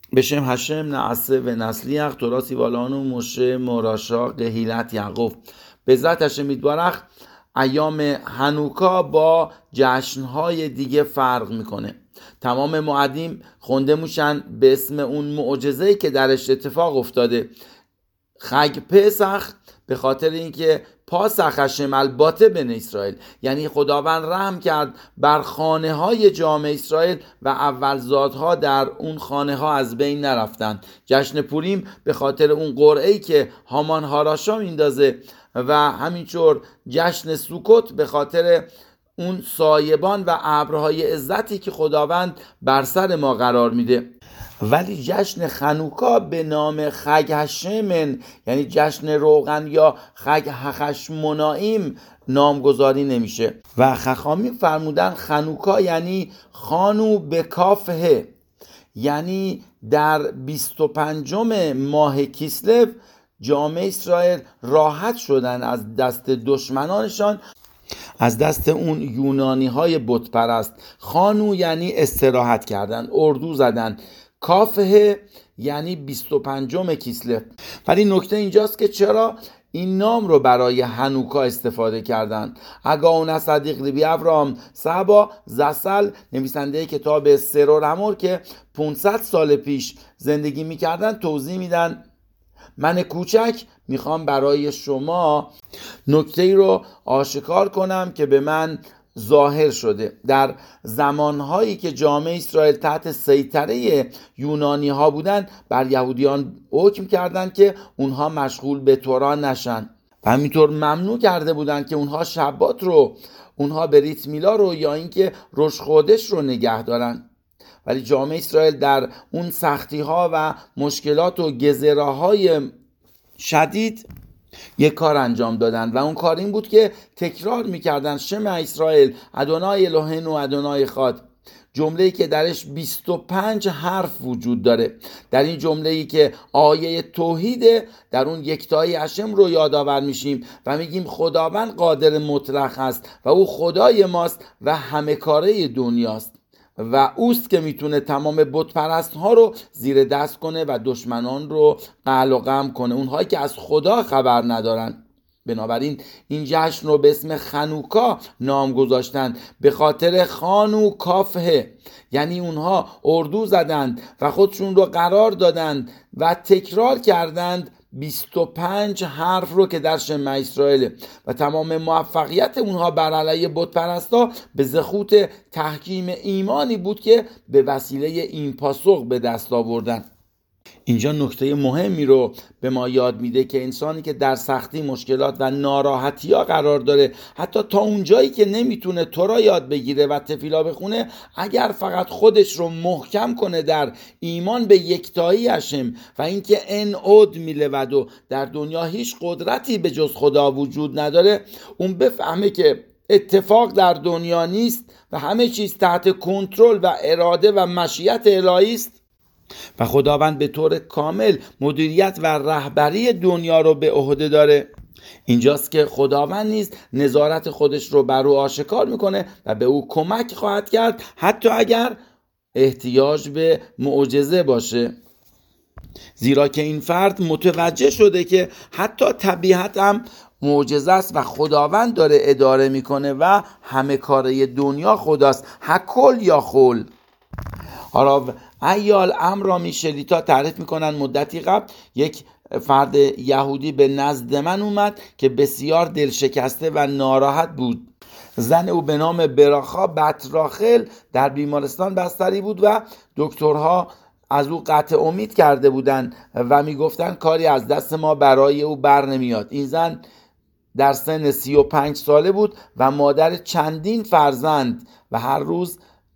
בשם هشم نعسه و نسلیخ تراسی والانو مشه مراشا قهیلت یعقوب. به ذات هشم یتبارک ایام هنوکا با جشنهای دیگه فرق میکنه. تمام معدیم خونده موشن به اسم اون معجزه‌ای که درش اتفاق افتاده. خگ پسخ به خاطر اینکه پاسخ هشم الباته بن اسرائیل، یعنی خداوند رحم کرد بر خانه های جامعه اسرائیل و اولزادها در اون خانه ها از بین نرفتن. جشن پوریم به خاطر اون قرعه‌ای که هامان هاراشا میندازه و همینطور جشن سوکوت به خاطر اون سایبان و ابرهای عزتی که خداوند بر سر ما قرار میده. ولی جشن خنوکا به نام خگ هشمن، یعنی جشن روغن یا خگ هخشمونائیم نامگذاری نمیشه و خخامی فرمودن خنوکا یعنی خانو به کافه، یعنی در 25 ماه کیسلو جامعه اسرائیل راحت شدن از دست دشمنانشان، از دست اون یونانی های بت پرست. خانو یعنی استراحت کردن، اردو زدن. کافه یعنی 25 کیسلو. ولی نکته اینجاست که چرا این نام رو برای هنوکا استفاده کردن. اگاون صدیق لیبی ابراهام صحبا زسل، نویسنده کتاب سر و رمور که 500 سال پیش زندگی میکردن، توضیح میدن من کوچک میخوام برای شما نکته‌ای رو آشکار کنم که به من ظاهر شده. در زمانهایی که جامعه اسرائیل تحت سیطره یونانی ها بودن، بر یهودیان حکم کردند که اونها مشغول به تورا نشن و همینطور ممنوع کرده بودند که اونها شبات رو، اونها بریت میلا رو یا اینکه روش خودش رو نگه دارن. ولی جامعه اسرائیل در اون سختی ها و مشکلات و گزراهای شدید یک کار انجام دادن و اون کار این بود که تکرار میکردن شمع اسرائیل ادونای الوهینو ادونای خاد، جمله‌ای که درش 25 حرف وجود داره. در این جمله‌ای که آیه توحیده، در اون یکتایی هشم رو یادآور میشیم و میگیم خداوند قادر مطلق است و او خدای ماست و همه کاره دنیاست و اوست که میتونه تمام بت پرست ها رو زیر دست کنه و دشمنان رو قهر و غم کنه، اونهایی که از خدا خبر ندارن. بنابراین این جشن رو به اسم خنوکا نام گذاشتن به خاطر خانو کافه، یعنی اونها اردو زدند و خودشون رو قرار دادند و تکرار کردند 25 حرف رو که در شمع اسرائیل و تمام موفقیت اونها بر علیه بت پرستا به زخوت تحکیم ایمانی بود که به وسیله این پاسخ به دست آوردن. اینجا نکته مهمی رو به ما یاد میده که انسانی که در سختی، مشکلات و ناراحتی ها قرار داره، حتی تا اونجایی که نمیتونه تورا یاد بگیره و تفیلا بخونه، اگر فقط خودش رو محکم کنه در ایمان به یکتایی هشم و اینکه ان اود میلود و در دنیا هیچ قدرتی به جز خدا وجود نداره، اون بفهمه که اتفاق در دنیا نیست و همه چیز تحت کنترل و اراده و مشیت الهی است و خداوند به طور کامل مدیریت و رهبری دنیا رو به عهده داره. اینجاست که خداوند نیز نظارت خودش رو بر او آشکار میکنه و به او کمک خواهد کرد، حتی اگر احتیاج به معجزه باشه، زیرا که این فرد متوجه شده که حتی طبیعت هم معجزه است و خداوند داره اداره میکنه و همه کاره دنیا خداست. هکل یا خول. حالا ایال امرامی شلیتا تعریف میکنن مدتی قبل یک فرد یهودی به نزد من اومد که بسیار دلشکسته و ناراحت بود. زن او به نام براخا بطراخل در بیمارستان بستری بود و دکترها از او قطع امید کرده بودند و میگفتن کاری از دست ما برای او بر نمیاد. این زن در سن 35 ساله بود و مادر چندین فرزند و هر روز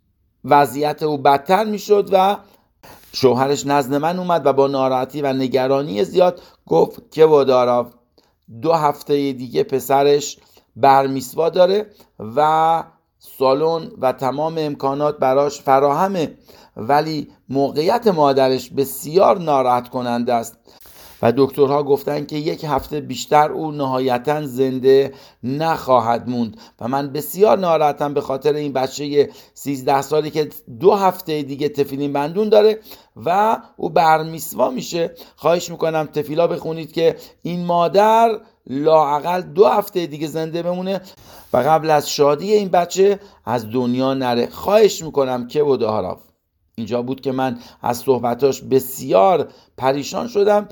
وضعیت او بدتر میشد و شوهرش نزد من اومد و با ناراحتی و نگرانی زیاد گفت که وادارا 2 هفته دیگه پسرش برمیسوا داره و سالن و تمام امکانات براش فراهمه، ولی موقعیت مادرش بسیار ناراحت کننده است و دکترها گفتن که 1 هفته بیشتر او نهایتا زنده نخواهد موند و من بسیار ناراحتم به خاطر این بچه 13 سالی که 2 هفته دیگه تفیلین بندون داره و او برمیسوا میشه. خواهش میکنم تفیلا بخونید که این مادر لااقل 2 هفته دیگه زنده بمونه و قبل از شادی این بچه از دنیا نره. خواهش میکنم که وداهاراف. اینجا بود که من از صحبتاش بسیار پریشان شدم.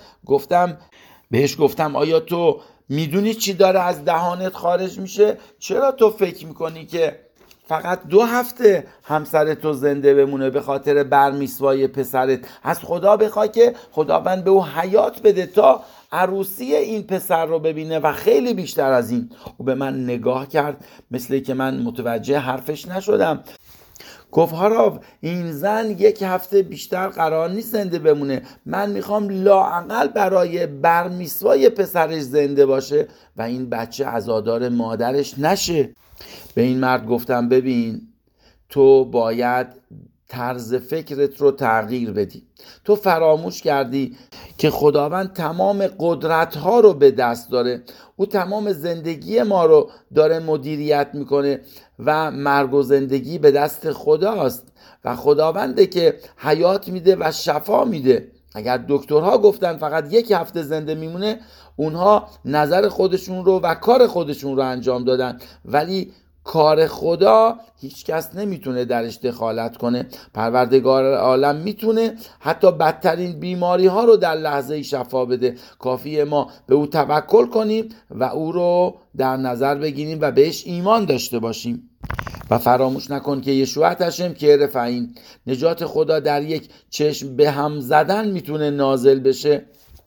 بهش گفتم آیا تو میدونی چی داره از دهانت خارج میشه؟ چرا تو فکر میکنی که فقط 2 هفته همسر تو زنده بمونه به خاطر برمیسوای پسرت؟ از خدا بخوای که خداوند به او حیات بده تا عروسی این پسر رو ببینه و خیلی بیشتر از این. او به من نگاه کرد مثل که من متوجه حرفش نشدم. گفت هاراو این زن 1 هفته بیشتر قرار نیست زنده بمونه. من میخوام لااقل برای برمیسوای پسرش زنده باشه و این بچه عزادار مادرش نشه. به این مرد گفتم ببین تو باید طرز فکرت رو تغییر بدی. تو فراموش کردی که خداوند تمام قدرت‌ها رو به دست داره. او تمام زندگی ما رو داره مدیریت میکنه و مرگ و زندگی به دست خداست و خداونده که حیات میده و شفا میده. اگر دکترها گفتن فقط 1 هفته زنده میمونه، اونها نظر خودشون رو و کار خودشون رو انجام دادن، ولی کار خدا هیچ کس نمیتونه درش دخالت کنه. پروردگار عالم میتونه حتی بدترین بیماری ها رو در لحظه شفا بده. کافیه ما به او توکل کنیم و او رو در نظر بگیریم و بهش ایمان داشته باشیم. و فراموش نکن که یشوع هشم که رفعین، نجات خدا در یک چشم به هم زدن میتونه نازل بشه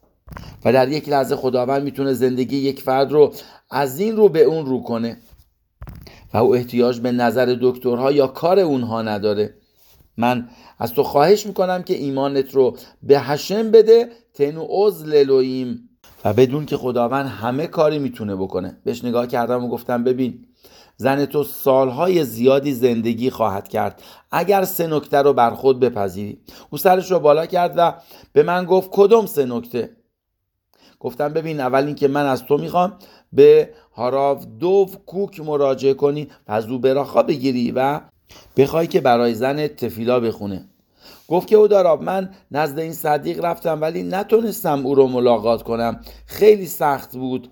و در یک لحظه خداوند میتونه زندگی یک فرد رو از این رو به اون رو کنه و او احتیاج به نظر دکترها یا کار اونها نداره. من از تو خواهش میکنم که ایمانت رو به هشم بده، تنو عزل الوهیم، و بدون که خداوند همه کاری میتونه بکنه. بهش نگاه کردم و گفتم ببین زن تو سالهای زیادی زندگی خواهد کرد اگر 3 نکته رو بر خود بپذیری. او سرش رو بالا کرد و به من گفت کدوم 3 نکته؟ گفتم ببین اول این که من از تو میخوام به هاراو دوو کوک مراجعه کنی و از او براخا بگیری و بخوای که برای زن تفیلا بخونه. گفت که او داراب من نزد این صدیق رفتم ولی نتونستم او رو ملاقات کنم، خیلی سخت بود.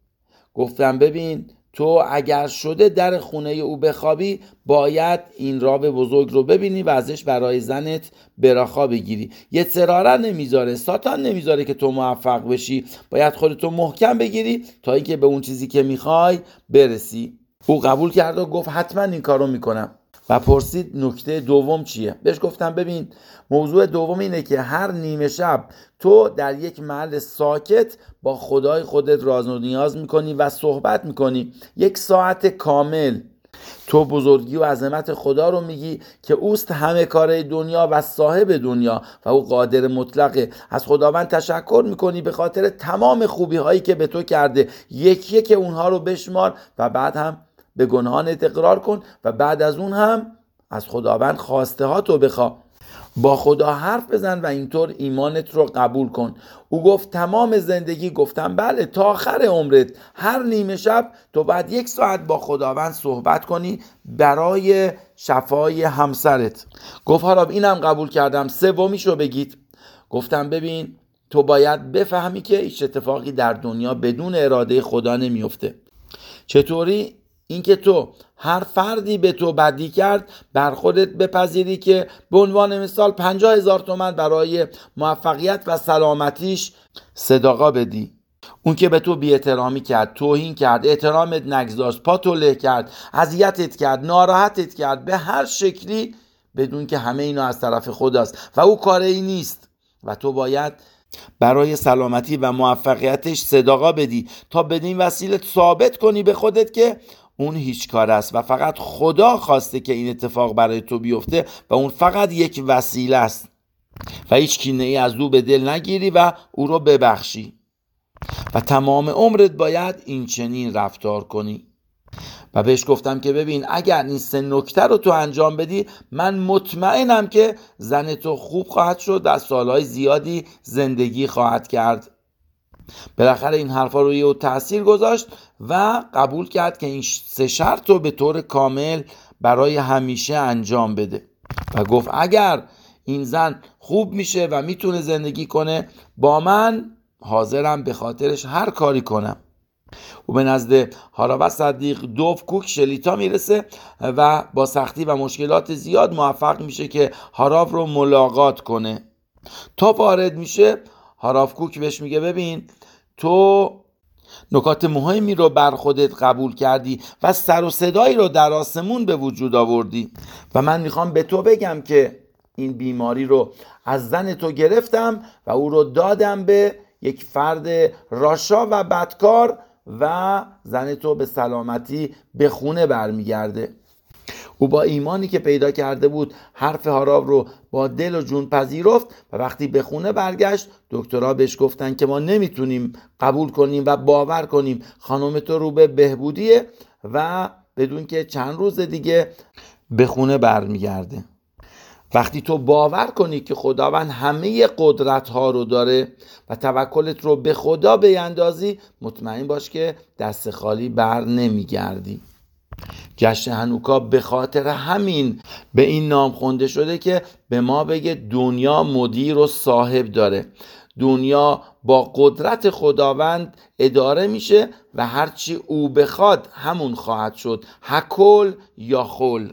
گفتم ببین تو اگر شده در خونه او بخوابی باید این راب بزرگ رو ببینی و ازش برای زنت براخا بگیری. یه سراره نمیذاره، ساتان نمیذاره که تو موفق بشی. باید خودتو محکم بگیری تا اینکه به اون چیزی که میخوای برسی. او قبول کرد و گفت حتما این کارو میکنم و پرسید نکته دوم چیه؟ بهش گفتم ببین موضوع دوم اینه که هر نیمه شب تو در یک محل ساکت با خدای خودت راز و نیاز میکنی و صحبت میکنی 1 ساعت کامل. تو بزرگی و عظمت خدا رو میگی که اوست همه کاره دنیا و صاحب دنیا و او قادر مطلقه. از خداوند تشکر میکنی به خاطر تمام خوبی هایی که به تو کرده. یکی که اونها رو بشمار و بعد هم به گناهانت اقرار کن و بعد از اون هم از خداوند خواسته ها تو بخوا. با خدا حرف بزن و اینطور ایمانت رو قبول کن. او گفت تمام زندگی؟ گفتم بله تا آخر عمرت هر نیمه شب تو باید 1 ساعت با خداوند صحبت کنی برای شفای همسرت. گفت هاراب اینم قبول کردم، 3میش رو بگید. گفتم ببین تو باید بفهمی که هیچ اتفاقی در دنیا بدون اراده خدا نمیفته. چطوری؟ اینکه تو هر فردی به تو بدی کرد بر خودت بپذیری که به عنوان مثال 50,000 تومان برای موفقیت و سلامتیش صدقه بدی. اون که به تو بی احترامی کرد، توهین کرد، احترامت نگذاشت، پاتو له کرد، اذیتت کرد، ناراحتت کرد به هر شکلی، بدون که همه اینا از طرف خداست و او کاری نیست و تو باید برای سلامتی و موفقیتش صدقه بدی تا بدین وسیله ثابت کنی به خودت که اون هیچ کار است و فقط خدا خواسته که این اتفاق برای تو بیفته و اون فقط یک وسیله است و هیچ کینه ای از او به دل نگیری و او رو ببخشی و تمام عمرت باید این چنین رفتار کنی. و بهش گفتم که ببین اگر این 3 نکته رو تو انجام بدی من مطمئنم که زن تو خوب خواهد شد و سالهای زیادی زندگی خواهد کرد. بالاخره این حرفا روی او تأثیر گذاشت و قبول کرد که این 3 شرط رو به طور کامل برای همیشه انجام بده و گفت اگر این زن خوب میشه و میتونه زندگی کنه با من، حاضرم به خاطرش هر کاری کنم. او به نزد هاراوا صدیق دوف کوک شلیتا میرسه و با سختی و مشکلات زیاد موفق میشه که هاراو رو ملاقات کنه. تا وارد میشه هاراو کوک بهش میگه ببین تو نکات مهمی رو بر خودت قبول کردی و سر و صدایی رو در آسمون به وجود آوردی و من میخوام به تو بگم که این بیماری رو از زن تو گرفتم و او رو دادم به یک فرد راشا و بدکار و زن تو به سلامتی به خونه برمیگرده. او با ایمانی که پیدا کرده بود حرف هاراو رو با دل و جون پذیرفت و وقتی به خونه برگشت دکترها بهش گفتن که ما نمیتونیم قبول کنیم و باور کنیم خانم تو رو به بهبودیه و بدون که چند روز دیگه به خونه برمیگرده. وقتی تو باور کنی که خداوند همه قدرت ها رو داره و توکلت رو به خدا بیندازی، مطمئن باش که دست خالی بر نمیگردی. جشن هنوکا به خاطر همین به این نام خونده شده که به ما بگه دنیا مدیر و صاحب داره. دنیا با قدرت خداوند اداره میشه و هرچی او بخواد همون خواهد شد، هکل یا خل.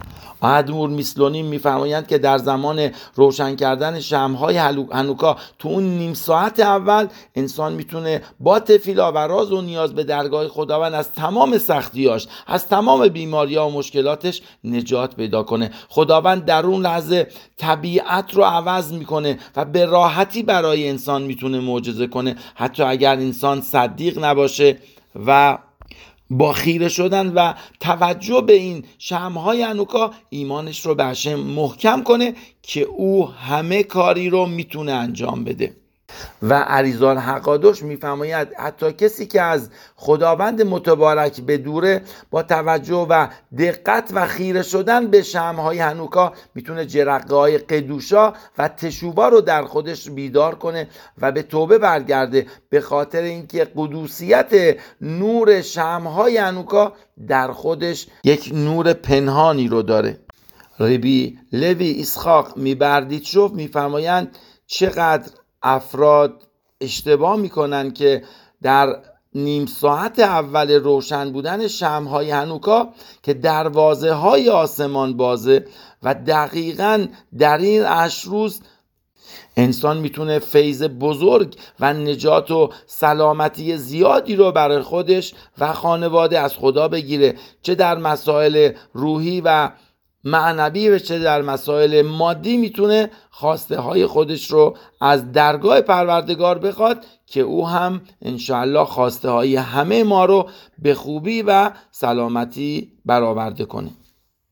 ادمور میسلونی میفرمایند که در زمان روشن کردن شمع‌های هنوکا تو اون نیم ساعت اول انسان میتونه با تفیلا و راز و نیاز به درگاه خداوند از تمام سختیاش، از تمام بیماری‌ها و مشکلاتش نجات پیدا کنه. خداوند در اون لحظه طبیعت رو عوض میکنه و به راحتی برای انسان میتونه معجزه کنه، حتی اگر انسان صدیق نباشه و با خیره شدن و توجه به این شمع‌های هنوکا ایمانش رو به هشم محکم کنه که او همه کاری رو میتونه انجام بده. و عریضان حقادوش میفرماید حتی کسی که از خداوند متبارک به دوره، با توجه و دقت و خیره شدن به شمع‌های هنوکا میتونه جرقه‌های قدوشا و تشوبا رو در خودش بیدار کنه و به توبه برگرده، به خاطر اینکه قدوسیت نور شمع‌های هنوکا در خودش یک نور پنهانی رو داره. ربی لوی اسحاق میبردیچوف میفرمایند چقدر افراد اشتباه میکنن که در نیم ساعت اول روشن بودن شمع‌های هنوکا که دروازه های آسمان بازه و دقیقاً در این 8 روز انسان میتونه فیض بزرگ و نجات و سلامتی زیادی رو برای خودش و خانواده از خدا بگیره، چه در مسائل روحی و معنوی و چه در مسائل مادی میتونه خواسته های خودش رو از درگاه پروردگار بخواد که او هم انشاءالله خواسته های همه ما رو به خوبی و سلامتی برآورده کنه.